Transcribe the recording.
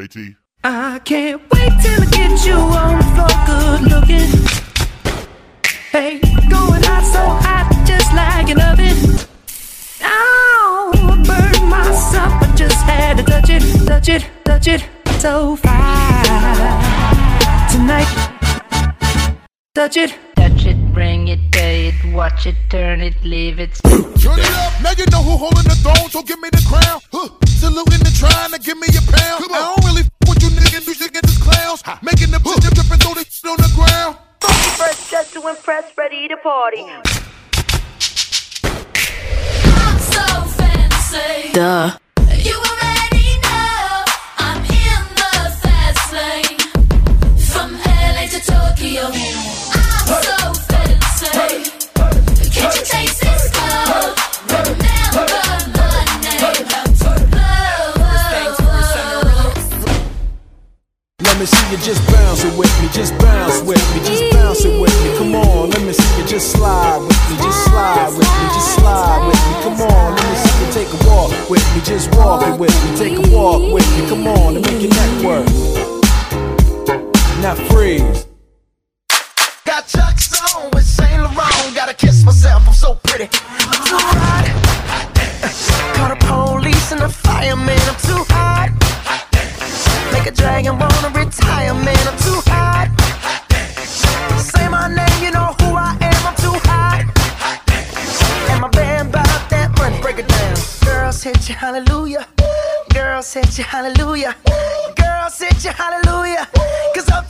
JT. I can't wait till I get you on the floor, good looking. Hey, going hot, so hot, just like an oven. Oh, I burned myself, I just had to touch it, touch it, touch it. So fine tonight. Touch it. Touch it, bring it, pay it, watch it, turn it, leave it. Turn it up, now you know who holding the throne, so give me the crown. Saluting and trying to give me a pound. I don't really with you niggas, you should get this clowns. Making the bitch trip and throw this shit on the ground. First just to impress, ready to party. I'm so fancy. Duh. You already know I'm in the fast lane. From LA to Tokyo, I'm so fancy. Can't you taste this cold? Remember my name. Let me see you just bounce it with me, just bounce with me, just bounce it with me. Come on, let me see you just slide with me, just slide with me, just slide with me. Come on, let me see you take a walk with me, just walk it with me, take a walk with me. Come on, and make your neck work. Now freeze. Got Chuck's on with Saint Laurent. Gotta kiss myself, I'm so pretty. I'm too hot. Call the police and the fireman, I'm too hot. Make a dragon wanna retire, man, I'm too hot. Say my name, you know who I am, I'm too hot. And my band bought that money, break it down. Girls hit you, hallelujah. Girls hit you, hallelujah. Girls hit you, hallelujah. Cause up